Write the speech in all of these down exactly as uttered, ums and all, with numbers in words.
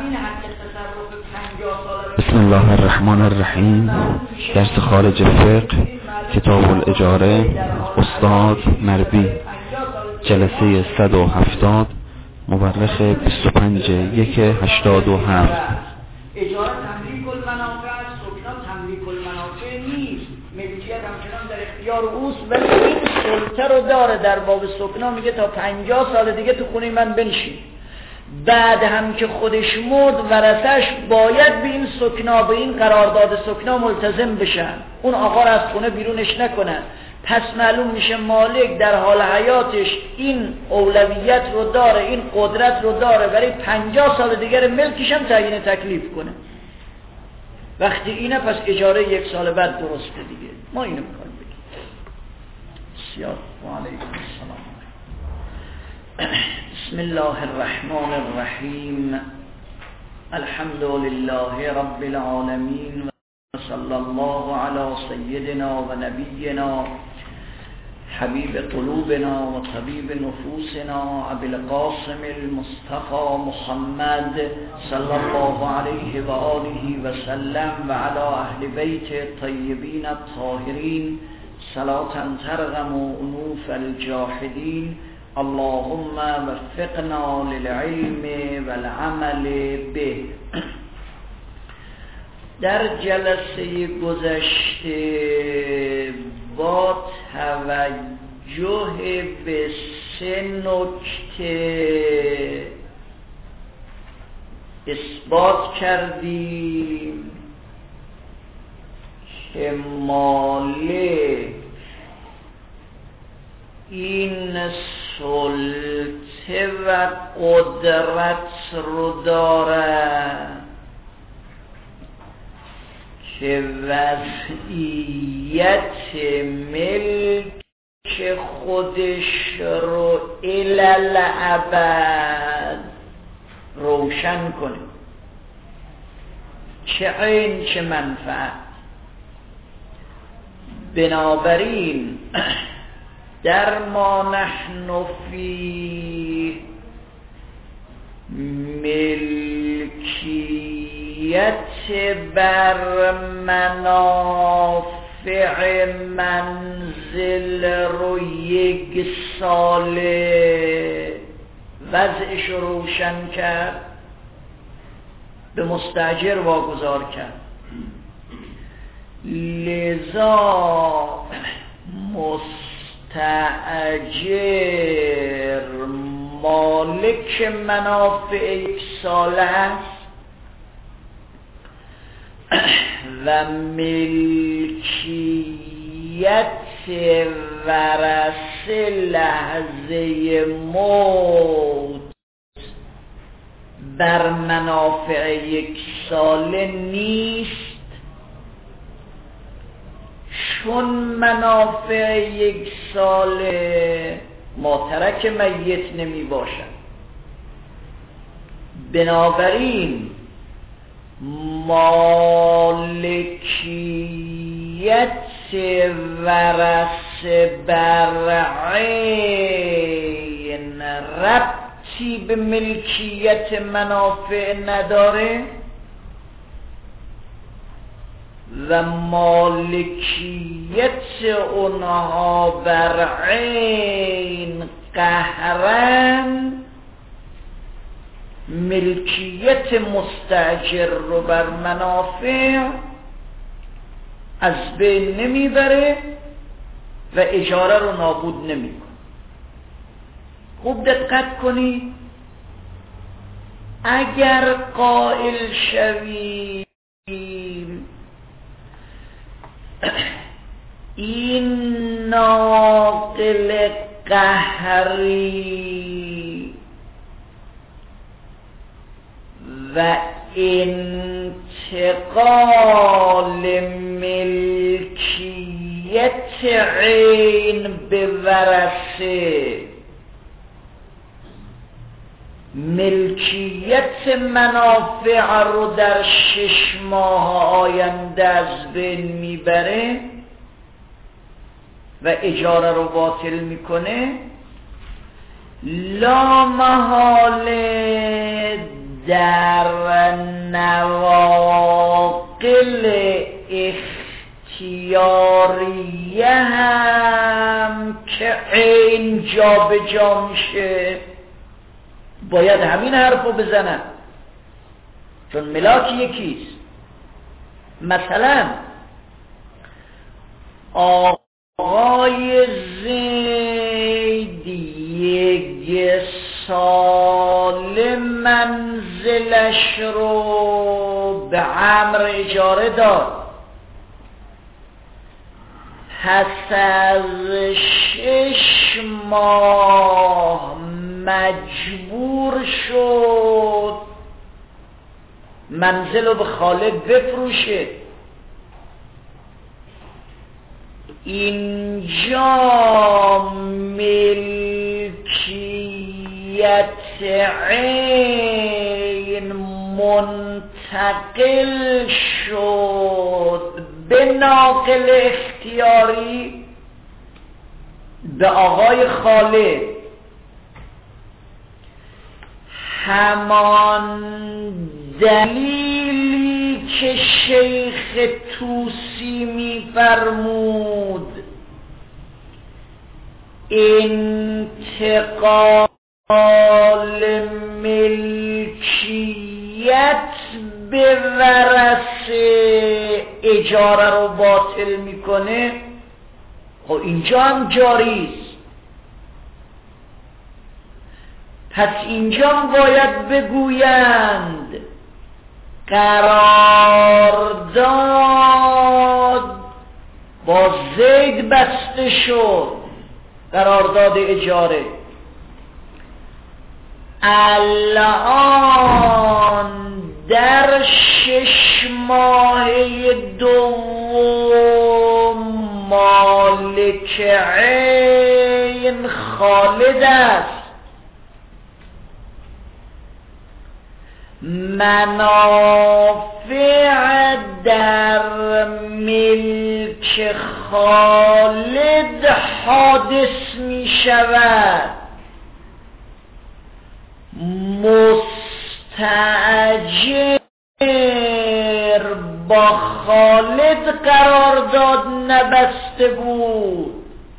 این حق تصرف پنجاه ساله. بسم الله الرحمن الرحیم. درس خارج فقه کتاب الاجاره استاد مربی، جلسه صد و هفتاد، مورخ بیست و پنج یک هشتاد و هفت. اجاره تملیک المنافع است، سکنا تملیک المنافع نیست. ملکیت همچنان در اختیار اوست، ولی این سلطه رو داره در باب سکنا. میگه تا پنجاه سال دیگه تو خونه من بنشین. بعد هم که خودش مرد ورثش باید به این سکنا، به این قرارداد سکنا ملتزم بشن، اون آقا رو از خونه بیرونش نکنن. پس معلوم میشه مالک در حال حیاتش این اولویت رو داره، این قدرت رو داره برای پنجاه سال دیگر ملکش هم تعیین تکلیف کنه. وقتی اینه پس اجاره یک سال بعد درسته دیگه. ما اینو میخوایم بگیم. بسیار. و علیکم السلام. بسم الله الرحمن الرحیم. الحمد لله رب العالمین و صلی الله علی سیدنا و نبینا حبیب قلوبنا و طبیب نفوسنا ابی القاسم المصطفى محمد صلی الله علیه و آله و سلم و علی اهل بیت طیبین الطاهرین صلاة ترغم انوف الجاحدین. اللهم وفقنا للعلم والعمل به. در جلسه گذشته با توجه به سه نکته اثبات کردیم که مالک این سلطه و قدرت رو دارد که وضعیت ملک خودش رو الالعبد روشن کنه، چه عین چه منفعت. بنابراین در ما نحن فی ملکیت بر منافع منزل رو یک ساله وضعش رو روشن کرد، به مستاجر واگذار کرد. لذا مستأجر مالک منافع یک ساله است و ملکیت ورثه لحظه موت بر منافع یک ساله نیست، چون منافع یک ساله ماترک میت نمی باشد. بنابراین مالکیت ورثه بر عین ربطی به ملکیت منافع نداره و مالکیت اونها بر عین قهرن ملکیت مستاجر رو بر منافع از بین نمیبره و اجاره رو نابود نمیکنه. خوب دقت کنی، اگر قائل شوی این ناقل قهری و انتقال ملکیت عین به ورثه ملکیت منافع رو در شش ماه آینده از بین میبره و اجاره رو باطل میکنه، لا محاله در نواقل اختیاریه هم که عین جا به جا میشه باید همین حرف رو بزنن، چون ملاک یکیست. مثلا آقای زید یک سال منزلش رو به عمرو اجاره داد، پس از شش ماه مجبور شد منزل رو به خالد بفروشه. اینجا ملکیت عین منتقل شد به ناقل اختیاری به آقای خالد. همان دلیلی که شیخ طوسی می فرمود انتقال ملکیت به ورثه اجاره رو باطل میکنه، خب اینجا هم جاریست. پس اینجا باید بگویند قرارداد با زید بسته شد، قرارداد اجاره. الان در شش ماهه دوم مالک عین خالد است. منافع در ملک خالد حادث می شود، مستأجر با خالد قرارداد نبسته بود.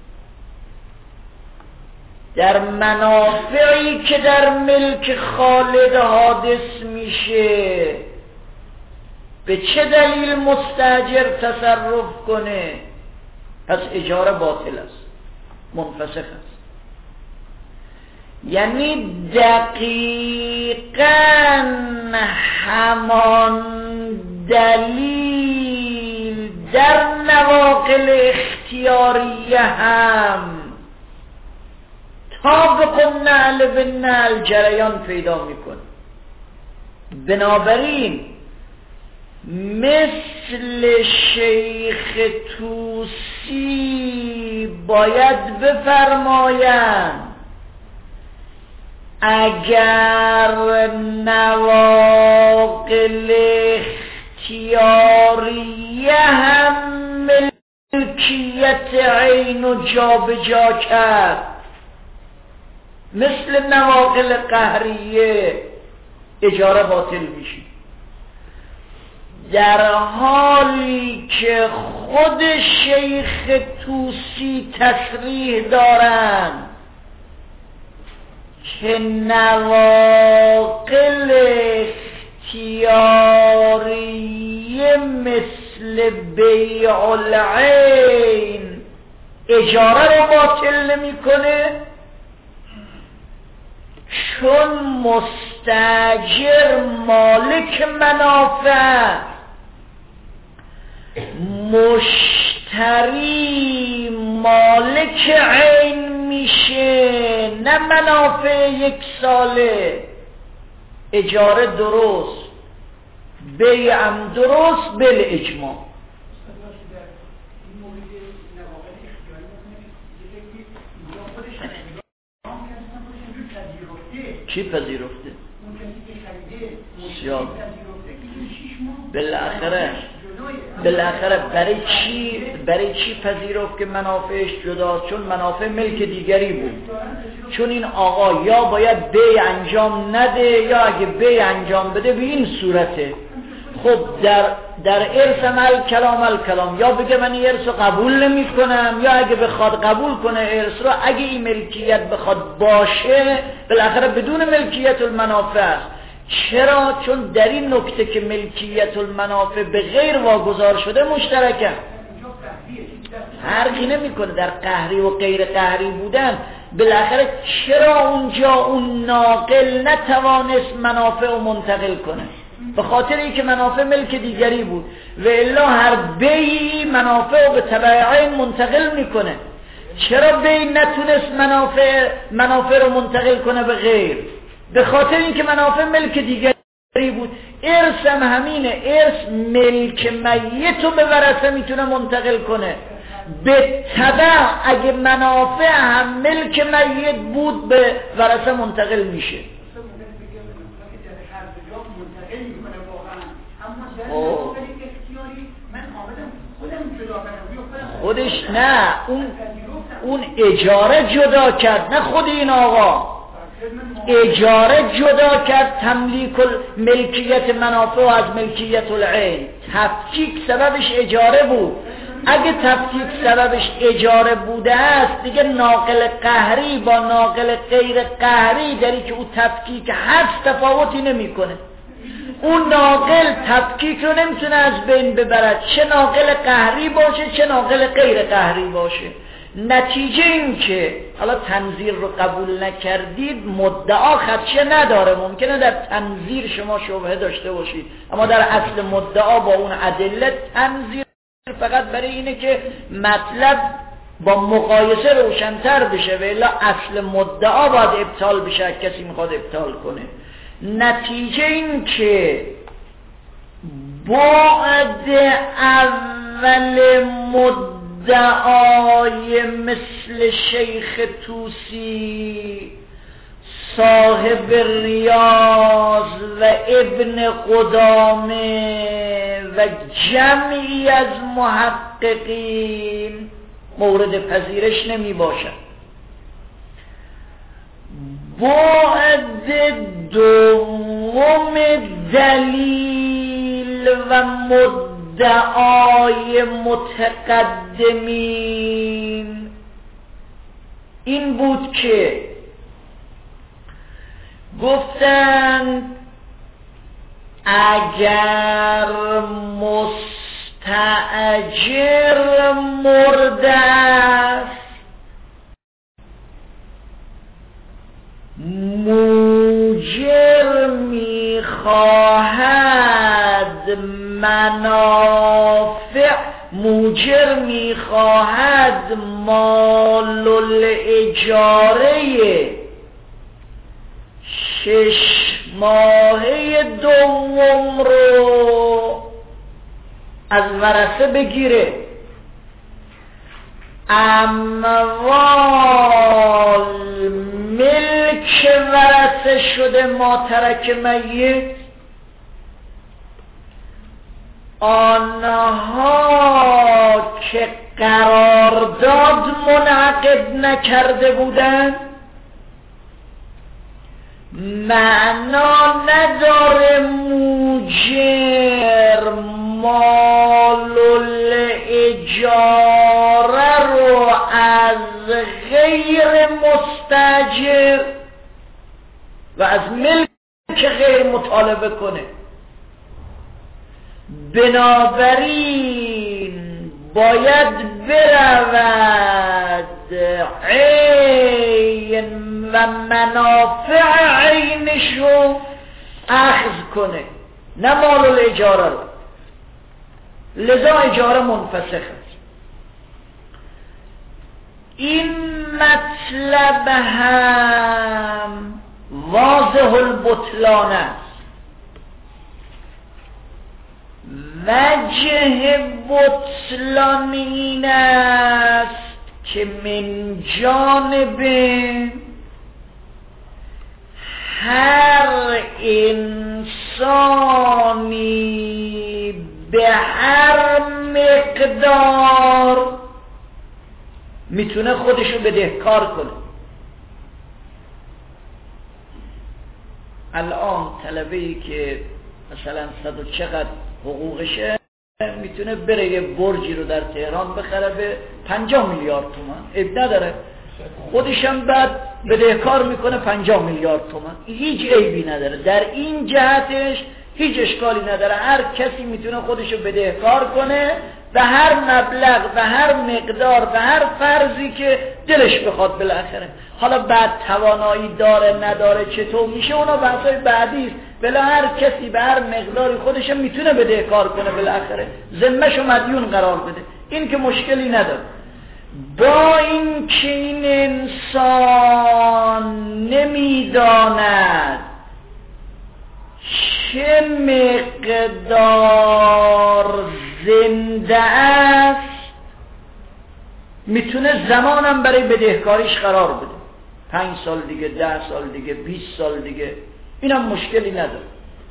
در منافعی که در ملک خالد حادث میشه به چه دلیل مستأجر تصرف کنه؟ پس اجاره باطل است، منفسخ است. یعنی دقیقاً همان دلیل در نواقل اختیاریه هم طابق نعل به نعل جریان پیدا میکنه. بنابراین مثل شیخ طوسی باید بفرمایند اگر نواقل اختیاریه هم ملکیت عین و جا به جا کرد، مثل نواقل قهریه اجاره باطل میشه، در حالی که خود شیخ طوسی تصریح دارند که نواقل اختیاریه مثل بیع العین اجاره رو باطل نمیکنه، چون مستاجر مالک منافع، مشتری مالک عین میشه، نه منافع یک ساله. اجاره درست، بیعم درست، بل اجماع. چی پذیرفته؟ اون کسی که خرید بالاخره بالاخره برای چی برای چی پذیرفت که منافعش جداست؟ چون منافع ملک دیگری بود. چون این آقا یا باید بیع انجام نده یا اگه بیع انجام بده به این صورته. خب در در ارث عمل کلام الکلام، یا بگه من این ارث رو قبول نمی کنم، یا اگه بخواد قبول کنه ارث رو، اگه این ملکیت بخواد باشه بالاخره بدون ملکیت المنافع است. چرا؟ چون در این نکته که ملکیت المنافع به غیر واگذار شده مشترکه، فرقی نمیکنه در قهری و غیر قهری بودن. بالاخره چرا اونجا اون ناقل نتوانست منافع رو منتقل کنه؟ به خاطر اینکه منافع ملک دیگری بود، و الا هر بیعی منافع رو به تبعین منتقل میکنه. چرا بیع نتونست منافع منافع رو منتقل کنه به غیر؟ به خاطر اینکه منافع ملک دیگری بود. ارث هم همینه، ارث ملک میت رو به ورثه میتونه منتقل کنه. به تبع اگه منافع هم ملک میت بود به ورثه منتقل میشه. خودش نه، اون اون اجاره جدا کرد، نه خود این آقا اجاره جدا کرد تملیک ملکیت منافع از ملکیت العین. تفکیک سببش اجاره بود. اگه تفکیک سببش اجاره بوده است دیگه ناقل قهری با ناقل غیر قهری داری که او تفکیک هست تفاوتی نمی کنه. اون ناقل تفکیک رو نمیتونه از بین ببرد، چه ناقل قهری باشه چه ناقل غیر قهری باشه. نتیجه این که حالا تنظیر رو قبول نکردید مدعا خدشه نداره. ممکنه در تنظیر شما شبهه داشته باشید، اما در اصل مدعا با اون ادله تنظیر فقط برای اینه که مطلب با مقایسه روشن‌تر بشه، و الا اصل مدعا باید ابطال بشه کسی میخواد ابطال کنه. نتیجه این که بعد اول مدعای مثل شیخ توسی صاحب ریاض و ابن قدامه و جمعی از محققین مورد پذیرش نمی باشد. بعد دوم دلیل و مدعای متقدمین این بود که گفتند اگر مستأجر مرده است موجر میخواهد منافع موجر میخواهد مال الاجاره شش ماهه دوم رو از ورثه بگیره. اموال ملک ورثه شده ما ترک میت، آنها که قرارداد منعقد نکرده بودند معنا نداره موجر مال الاجاره رو از غیر مستاجر و از ملک غیر مطالبه کنه. بنابراین باید برود عین و منافع عینش رو اخذ کنه، نه مال الاجاره رو. لذا اجاره منفسخ است. این مطلب هم واضح البطلان است. وجه بطلان این است که من جانب هر انسانی به هر مقدار میتونه خودشو بدهکار کنه. الان طلبه‌ای که مثلا صد و چقدر حقوقشه میتونه بره یه برجی رو در تهران بخره به پنجاه میلیارد تومان، عیب نداره، خودشم بعد بدهکار میکنه پنجاه میلیارد تومان، هیچ عیبی نداره، در این جهتش هیچ اشکالی نداره. هر کسی میتونه خودشو بدهکار کنه به هر مبلغ، به هر مقدار، به هر فرضی که دلش بخواد بالاخره. حالا بعد توانایی داره نداره چطور میشه اونا بحثای بعدی است. بلا هر کسی به هر مقداری خودش میتونه بدهکار کنه بالاخره، ذمه‌شو مدیون قرار بده، این که مشکلی نداره. با این که این انسان نمیداند چه مقدار زنده است، میتونه زمانم برای بدهکاریش قرار بده، پنج سال دیگه، ده سال دیگه، بیست سال دیگه، اینم مشکلی نداره.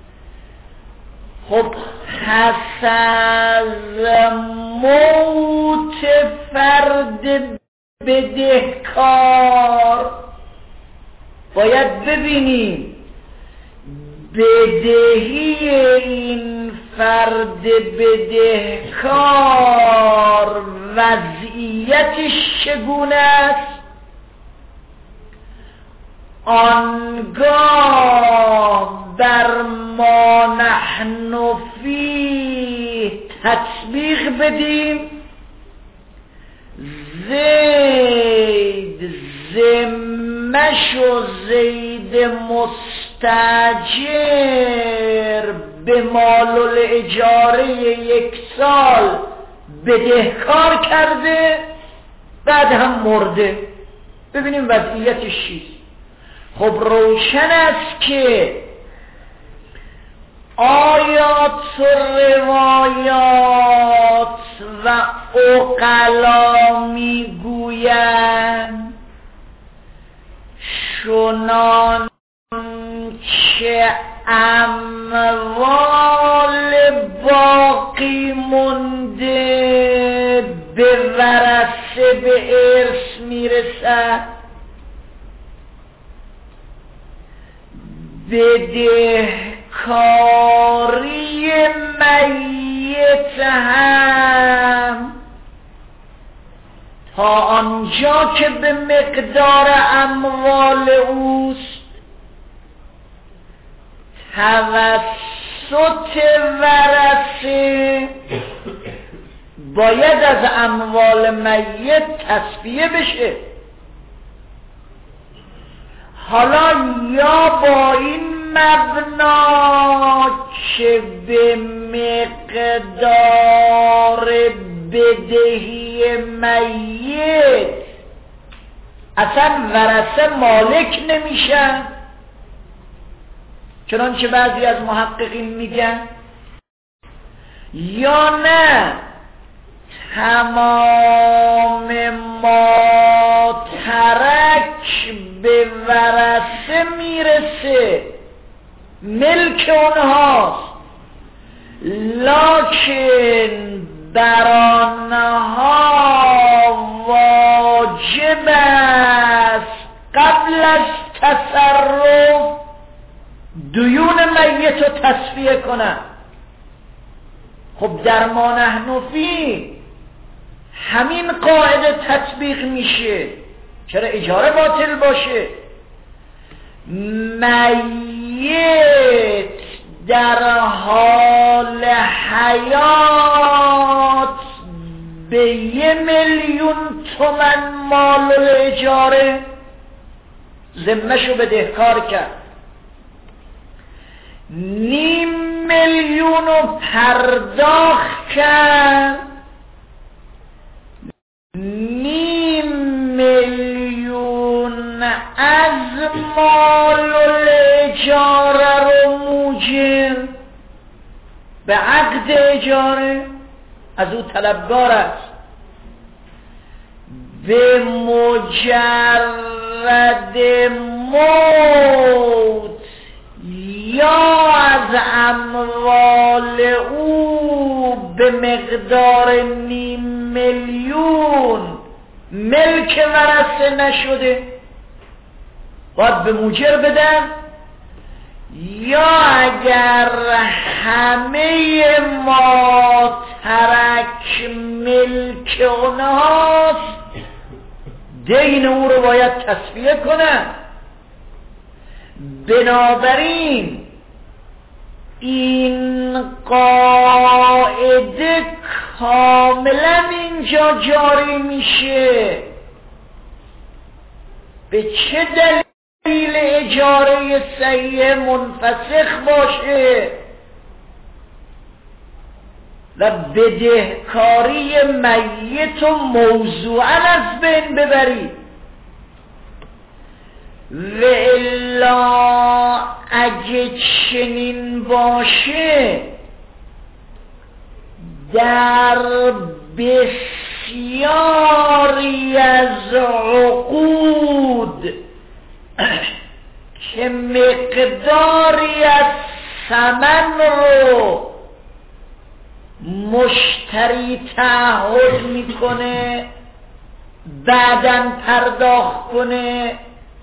خب پس از موت فرد بدهکار باید ببینیم بدهی این فرد بدهکار وضعیتش چگونه است، آنگاه بر ما نحن فیه تطبیق بدیم. زید ذمش و زید مستاجر به مال الاجاره یک سال بدهکار کرده، بعد هم مرده، ببینیم وضعیتش چیست. خب روشن است که آیات و روایات و عقلا میگویند چنان که اموال باقی مونده به ورثه به ارث میرسد، بدهکاری میت هم تا آنجا که به مقدار اموال اوست توسط ورثه باید از اموال میت تصفیه بشه. حالا یا با این مبنا که به مقدار بدهی میت اصلا ورثه مالک نمیشن، چنانچه بعضی از محققین میگن، یا نه تمام ما ترک به ورثه میرسه، ملک اونهاست، لکن بر آنها واجب است قبل از تصرف دیون میت رو تصفیه کنن. خب در ما نحن فی همین قاعده تطبیق میشه، چرا اجاره باطل باشه؟ میت در حال حیات به یه میلیون تومن مال اجاره ذمه‌شو بدهکار کرد، نیم میلیون رو پرداخت کرد، نیم میلیون از مال اجاره رو موجب به عقد اجاره از او طلبگار است، به مجرد موت یا از اموال او به مقدار نیم میلیون ملک ورثه نشده باید به موجر بدن، یا اگر همه ما ترک ملک اونهاست دین او رو باید تصفیه کنن. بنابراین این قاعده کاملا اینجا جاری میشه. به چه دلیل اجاره صحیح منفسخ باشه و بدهکاری میت و موضوعا از بین ببری، و الا اگه چنین باشه در بسیاری از عقود که مقداری از ثمن رو مشتری تعهد میکنه بعداً پرداخت کنه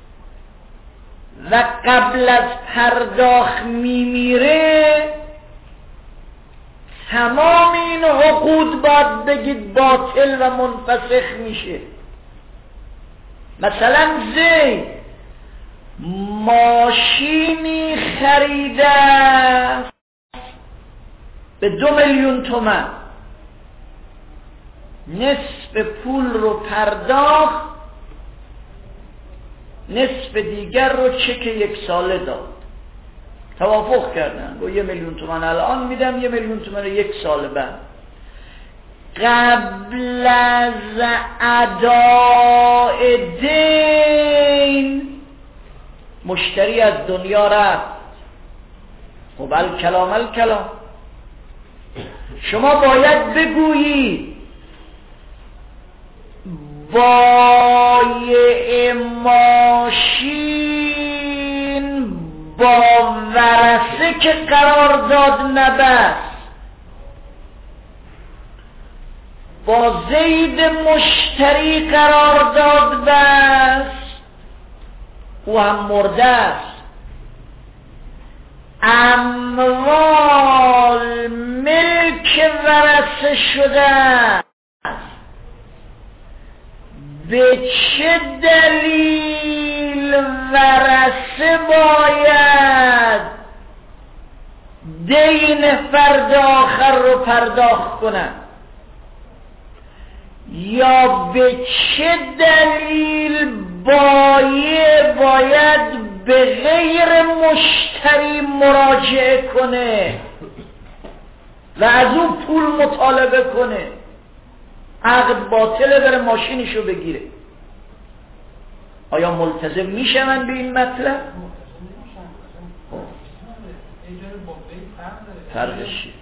و قبل از پرداخت میمیره، تمام این عقود باید بگید باطل و منفسخ میشه. مثلا زید ماشینی خریده به دو میلیون تومن، نصف پول رو پرداخت، نصف دیگر رو چک یک ساله داد. توافق کردن گو یه میلیون تومن الان میدم، یه میلیون تومن یک سال بعد. قبل از اداء دین مشتری از دنیا رفت. خب الکلام الکلام شما باید بگویی بایع ماشین با ورثه که قرارداد نبست، با زید مشتری قرارداد بست، او هم مرده است. اموال ملک ورثه شده است. به چه دلیل ورثه باید دین فرد آخر رو پرداخت کنن؟ یا به چه دلیل بایع باید به غیر مشتری مراجعه کنه و از او پول مطالبه کنه؟ عقد باطله، بره ماشینشو بگیره. آیا ملتزم میشن به این مطلب؟ فرقش چیه؟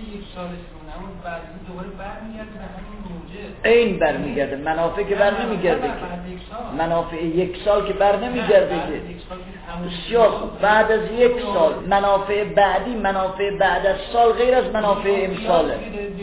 این برمیگرده، منافع که بر نمیگرده که، منافع یک سال که بر نمیگرده که. بسیار خوب، بعد از یک سال منافع بعدی، منافع بعد از سال غیر از منافع امساله.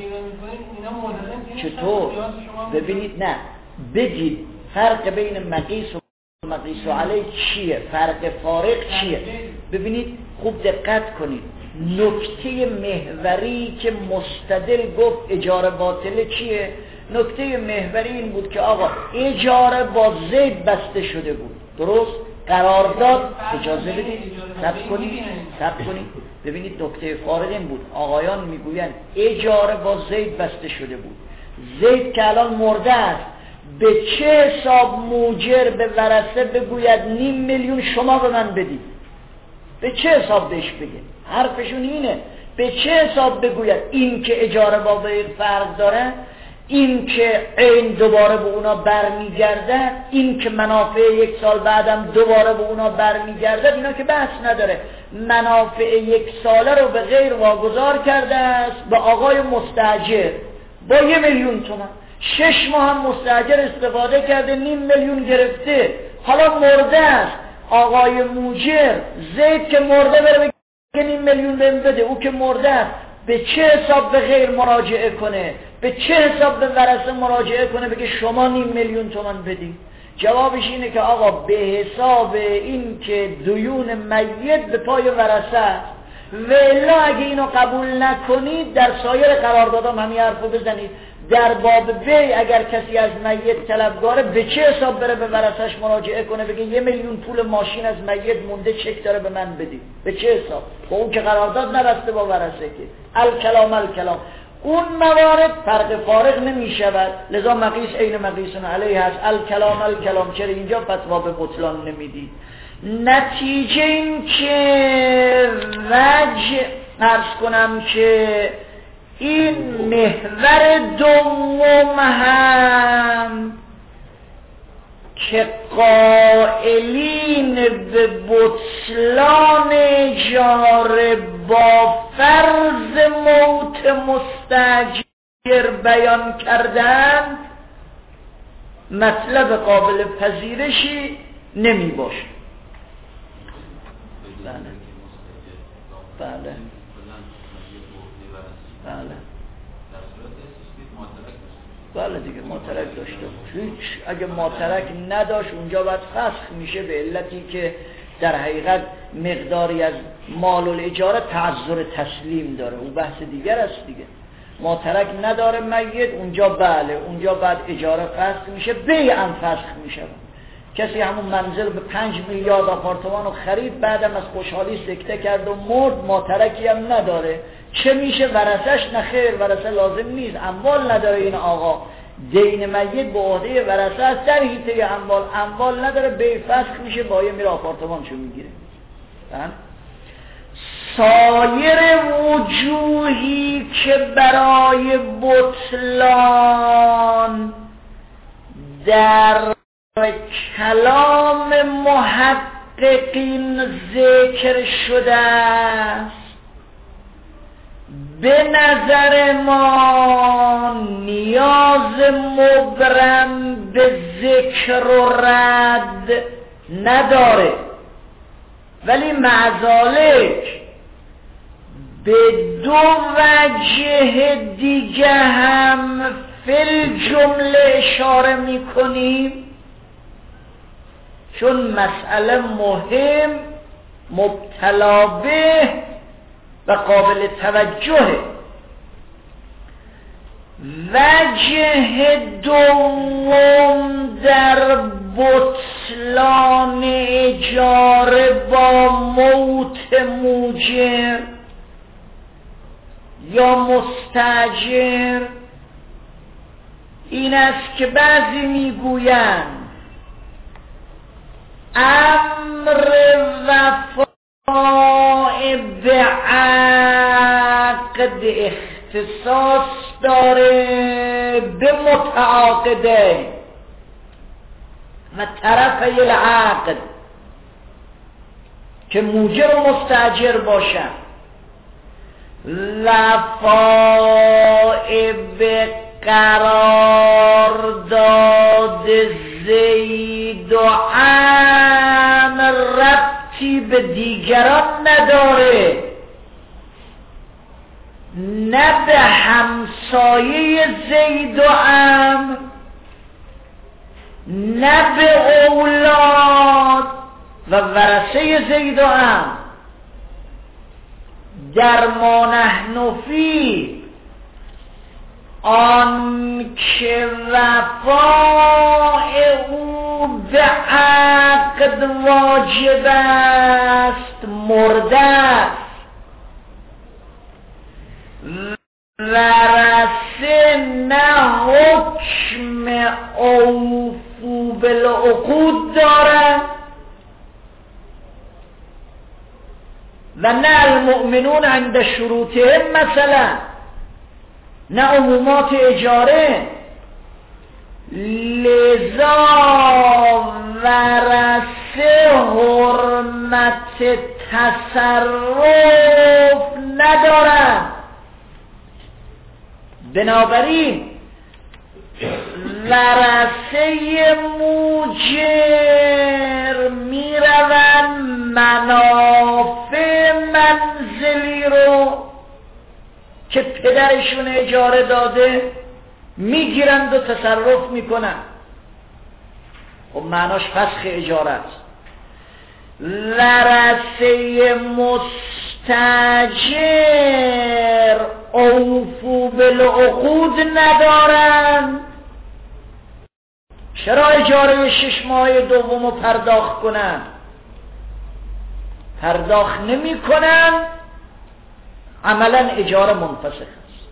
چطور؟ ببینید، نه بگید فرق بین مقیس و مقیس علیه چیه، فرق فارق چیه. ببینید خوب دقت کنید، نکته محوری که مستدل گفت اجاره باطله چیه؟ نکته محوری این بود که آقا اجاره با زید بسته شده بود، درست؟ قرارداد اجازه بدید، ثبت کنید، ثبت کنید. ببینید نکته فارق این بود، آقایان میگویند اجاره با زید بسته شده بود، زید که الان مرده است، به چه حساب موجر به ورثه بگوید نیم میلیون شما به من بدید؟ به چه حساب بهش بگه؟ حرفشون اینه، به چه حساب بگوید؟ این که اجاره با بیع فرق داره، این که عین دوباره به اونا برمیگرده، این که منافع یک سال بعدم دوباره به اونا برمیگرده، اینا که بحث نداره. منافع یک ساله رو به غیر واگذار کرده است به آقای مستاجر با یه میلیون تومان، شش ماه هم مستاجر استفاده کرده، نیم میلیون گرفته، حالا مرده است. آقای موجر زید که مرده بره این میلیون بهم بده، او که مرده است، به چه حساب به غیر مراجعه کنه؟ به چه حساب به ورثه مراجعه کنه بگه شما نیم میلیون تومان بدی؟ جوابش اینه که آقا به حساب این که دیون میت به پای ورثه است، و الا اگه اینو قبول نکنید در سایر قراردادام همین حرفو بزنید. در باب بی اگر کسی از میت طلبگاره به چه حساب بره به ورثش مراجعه کنه بگه یه میلیون پول ماشین از میت مونده چک داره به من بدید؟ به چه حساب؟ با اون که قرارداد نبسته با ورثه که الکلام الکلام. اون موارد فرق فارق نمی شود، لذا مقیس عین مقیسون علیه هست. الکلام الکلام. چرا اینجا فتوا به بطلان نمیدید؟ نتیجه این که وجه عرض کنم که این محور دوم هم که قائلین به بطلان اجاره با فرض موت مستاجر بیان کردن مطلب قابل پذیرشی نمی باشه. بله بله بله بله دیگه ماترک داشته باشه. هیچ اگه ماترک نداشت اونجا باید فسخ میشه به علتی که در حقیقت مقداری از مال الاجاره تعذر تسلیم داره، اون بحث دیگر است دیگه. ماترک نداره میت اونجا بله اونجا بعد اجاره فسخ میشه، بیعا فسخ میشه. کسی همون منزل به پنج میلیارد آپارتمان رو خرید، بعدم از خوشحالی سکته کرد و مرد، ماترکی هم نداره، چه میشه؟ ورثش نخیر، ورثه لازم نیست، اموال نداره این آقا، دین میت به عهده ورثه است در حیطه اموال، اموال نداره، بی فسخ میشه، بایه میره آپارتمانشو میگیره. سایر وجوهی که برای بطلان در کلام محققین ذکر شده است، به نظر ما نیاز مبرم به ذکر و رد نداره، ولی معذالک به دو وجه دیگه هم فی جمله اشاره میکنیم، چون مسئله مهم، مبتلا به و قابل توجهه. وجه دوم در بطلان اجاره با موت موجر یا مستاجر این است که بعضی میگویند امر وفاء به عقد اختصاص داره به متعاقده و طرفی العقد که موجر و مستاجر باشن. وفاء به قرارداد زید و عمر ربطی به دیگران نداره، نه به همسایه زید و عمر، نه به اولاد و ورثه زید و عمر. در ما نحن فی آن که وفاء او به عقد واجب است مرده است، ورثه نه حکم اوفو بالعقود دارند و نه المؤمنون عند شروطهم، مثلا نه عمومات اجاره. لذا ورثه حرمت تصرف ندارند. بنابراین ورثه موجر میروند منافع منزلی رو که پدرشون اجاره داده میگیرند و تصرف میکنن. خب معناش فسخ اجاره است. ورثه مستاجر اوفو بالعقود ندارن. چرا اجاره شش ماه دوم رو پرداخت کنن؟ پرداخت نمی کنن، عملا اجاره منفسخ است.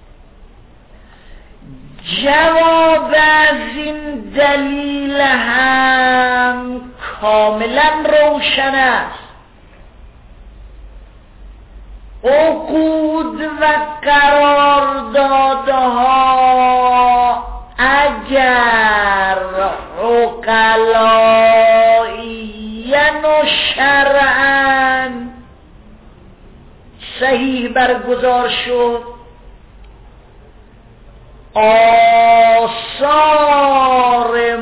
جواب از این دلیل هم کاملا روشن است. عقود و قراردادها اگر عقلائیاً و شرعاً صحیح برگزار شد، آثار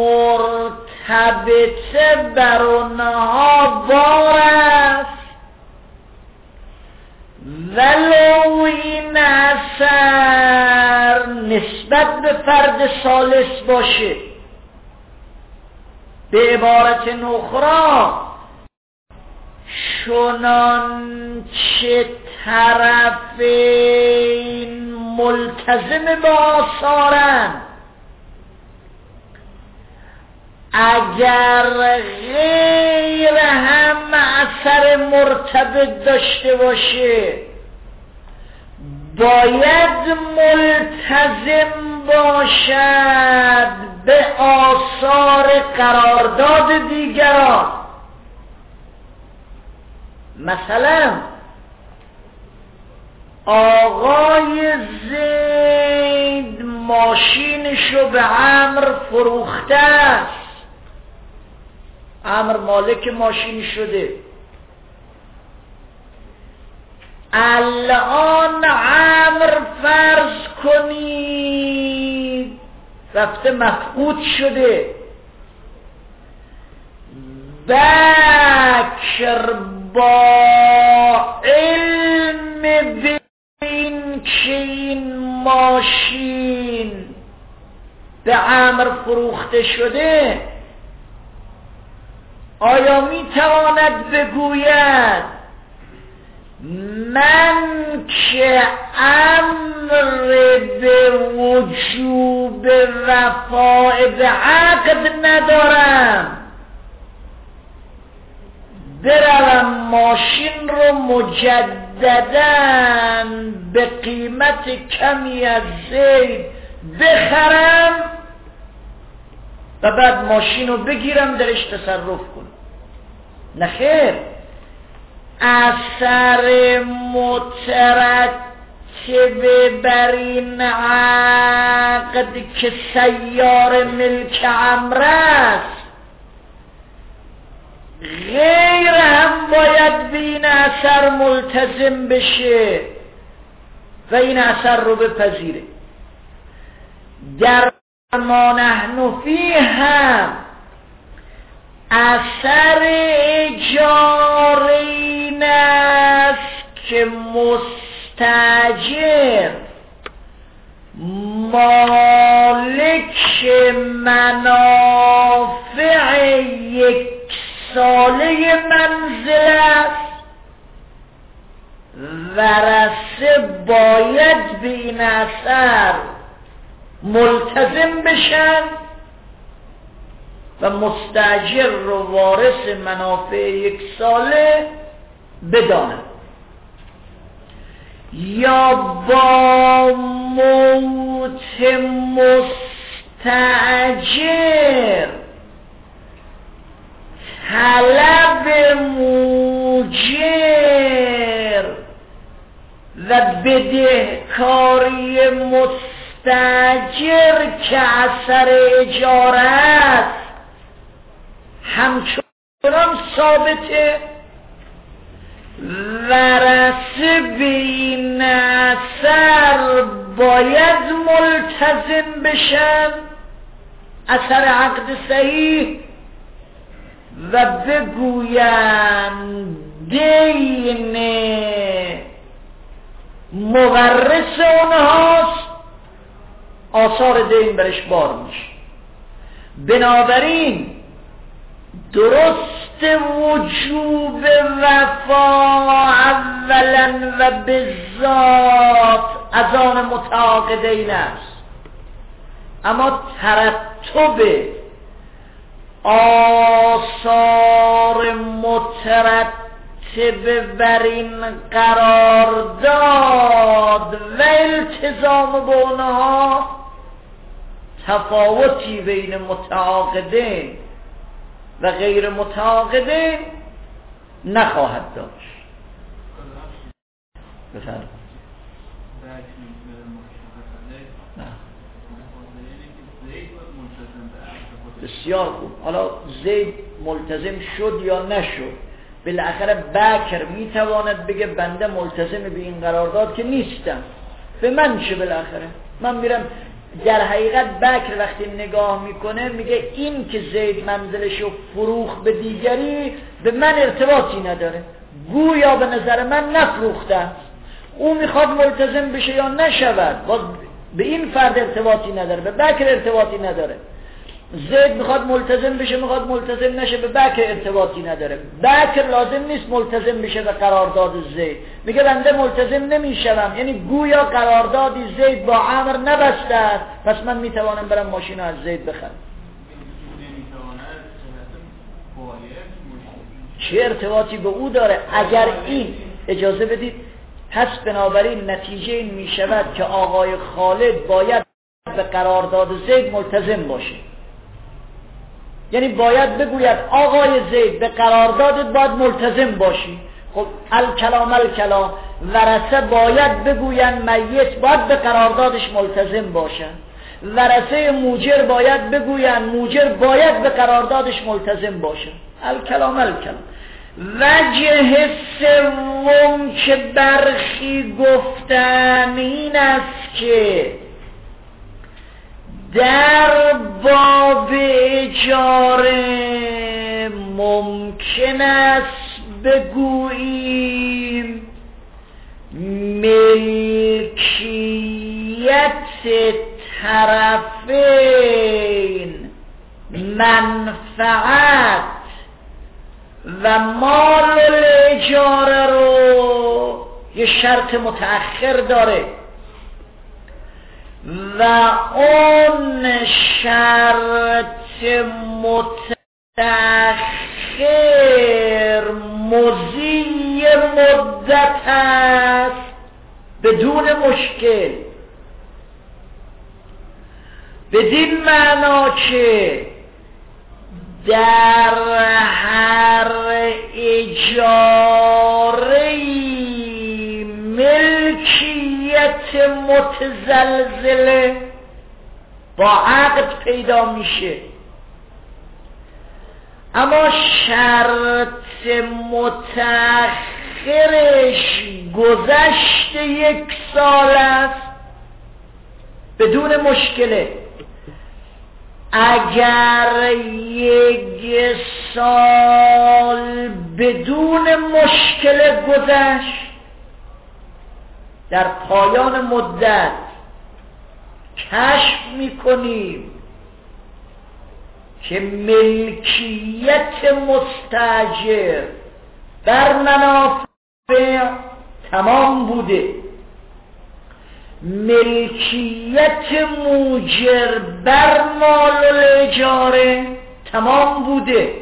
مرتبطه بر آنها بار است، ولو این اثر نسبت به فرد ثالث باشه. به عبارت اخرى چنانچه طرفین ملتزم به آثارن، اگر غیر هم اثر مرتبط داشته باشه باید ملتزم باشد به آثار قرارداد دیگران. مثلا آقای زید ماشینشو به عمرو فروخته است، عمرو مالک ماشین شده. الان عمرو فرض کنید رفته مفقود شده، بکر با علم به این که این ماشین به عمرو فروخته شده، آیا می تواند بگوید من که امر به وجوب وفاء به عقد ندارم، بروم ماشین رو مجدداً به قیمت کمی از زید بخرم و بعد ماشین رو بگیرم درش تصرف کنم؟ نه خیر، اثر مترتب بر این عقد که سیار ملک عمرو است غیر هم باید به این اثر ملتزم بشه و این اثر رو بپذیره. در ما نحن فیه هم اثر اجاره این است که مستاجر مالک منافع یک ساله منزل است، ورثه باید به این اثر ملتزم بشن و مستاجر رو وارث منافع یک ساله بدانن. یا با موت مستاجر طلب موجر و بدهکاری مستاجر که اثر اجاره است همچنان ثابته، ورثه به این اثر باید ملتزم بشن، اثر عقد صحیح، و بگویند دین مورث اونهاست، آثار دین برش بار میشه. بنابراین درست وجوب وفا اولا و بالذات از آن متعاقدین است، اما ترتب آثار مترتب بر این قرارداد و التزام به اونها تفاوتی بین متعاقدین و غیر متعاقدین نخواهد داشت. بفرمایید. بسیار خوب. حالا زید ملتزم شد یا نشد، بالاخره بکر میتواند بگه بنده ملتزم به این قرارداد که نیستم، به من چه بالاخره، من میرم. در حقیقت بکر وقتی نگاه میکنه میگه این که زید منزلشو فروخت به دیگری به من ارتباطی نداره، گویا به نظر من نفروخته است. او میخواد ملتزم بشه یا نشود، باز به این فرد ارتباطی نداره، به بکر ارتباطی نداره. زید میخواد ملتزم بشه، میخواد ملتزم نشه، به بکر ارتباطی نداره. بکر لازم نیست ملتزم بشه به قرارداد زید، میگه بنده ملتزم نمیشم، یعنی گویا قراردادی زید با عمر نبسته است، پس من میتوانم برم ماشین از زید بخرم. چه ارتباطی به او داره؟ اگر این اجازه بدید، پس بنابراین نتیجه این میشود که آقای خالد باید به قرارداد زید ملتزم باشه، یعنی باید بگوید آقای زید به قراردادت باید ملتزم باشی. خب الکلام الکلام ورثه باید بگوین میت باید به قراردادش ملتزم باشن، ورثه موجر باید بگوین موجر باید به قراردادش ملتزم باشن. الکلام الکلام. وجه سوم که برخی گفتن این است که در باب اجاره ممکن است بگوییم ملکیت طرفین منفعت و مال الاجاره رو یه شرط متأخر داره و اون شرط متأخر مضی مدت است بدون مشکل، بدین معنا که در هر اجاره‌ای ملکیت متزلزله با عقد پیدا میشه، اما شرط متأخرش گذشت یک سال است بدون مشکله. اگر یک سال بدون مشکل گذشت، در پایان مدت کشف میکنیم که ملکیت مستاجر بر منافع تمام بوده، ملکیت موجر بر مال الاجاره تمام بوده،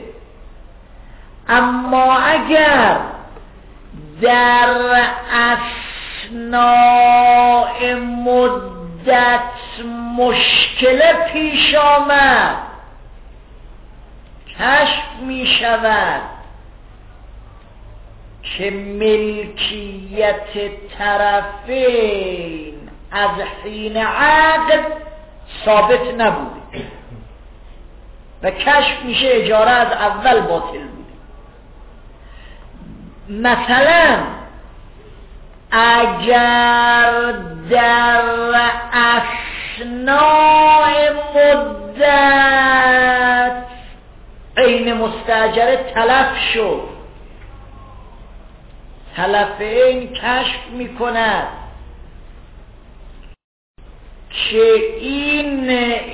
اما اگر در اثناء مدت مشکل پیش آمد، کشف می شود که ملکیت طرفین از حین عقد ثابت نبوده و کشف میشه اجاره از اول باطل بوده. مثلا اگر در اثناء مدت عین مستاجره تلف شد، تلف عین کشف میکند که این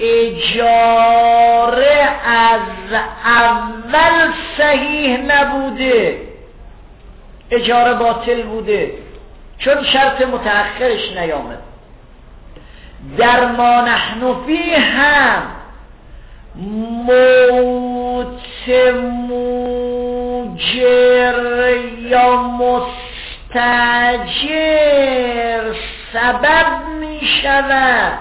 اجاره از اول صحیح نبوده، اجاره باطل بوده، چون شرط متأخرش نیامد. در ما نحن فیه هم موت موجر یا مستاجر سبب می شود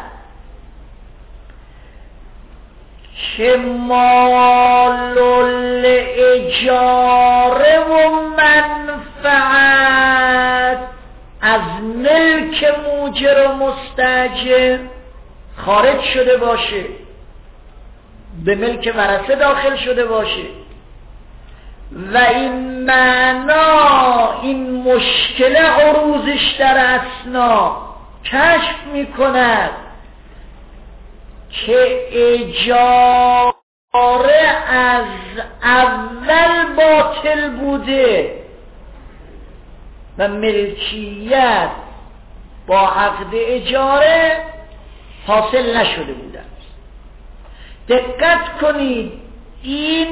که مال الاجاره و منفعت از ملک موجر و مستاجر خارج شده باشه، به ملک ورثه داخل شده باشه و این معنا این مشکل عروضش در اثنا کشف می کند که اجاره از اول باطل بوده و ملکیت با عقد اجاره حاصل نشده بوده. دقت کنید، این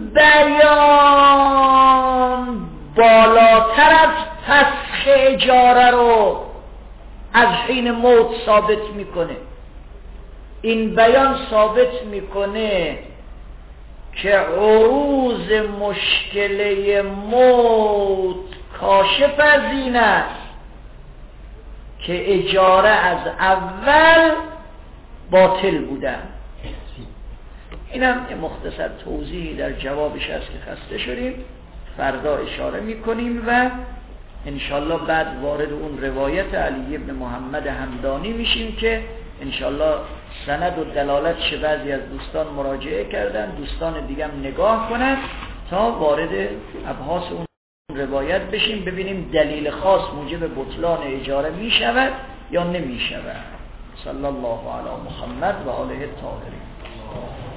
بیان بالاتر از فسخ اجاره رو از حین موت ثابت میکنه. این بیان ثابت میکنه که عروض مشکله موت کاشف از این است که اجاره از اول باطل بودن. اینم یه مختصر توضیحی در جوابش است که خسته شدیم، فردا اشاره میکنیم و انشالله بعد وارد اون روایت علی ابن محمد همدانی میشیم که انشالله سند و دلالت چه بعضی از دوستان مراجعه کردن، دوستان دیگه هم نگاه کنن تا وارد ابحاث اون روایت بشیم، ببینیم دلیل خاص موجب بطلان اجاره میشود یا نمیشود. صلی الله علی محمد و آله الطاهرین.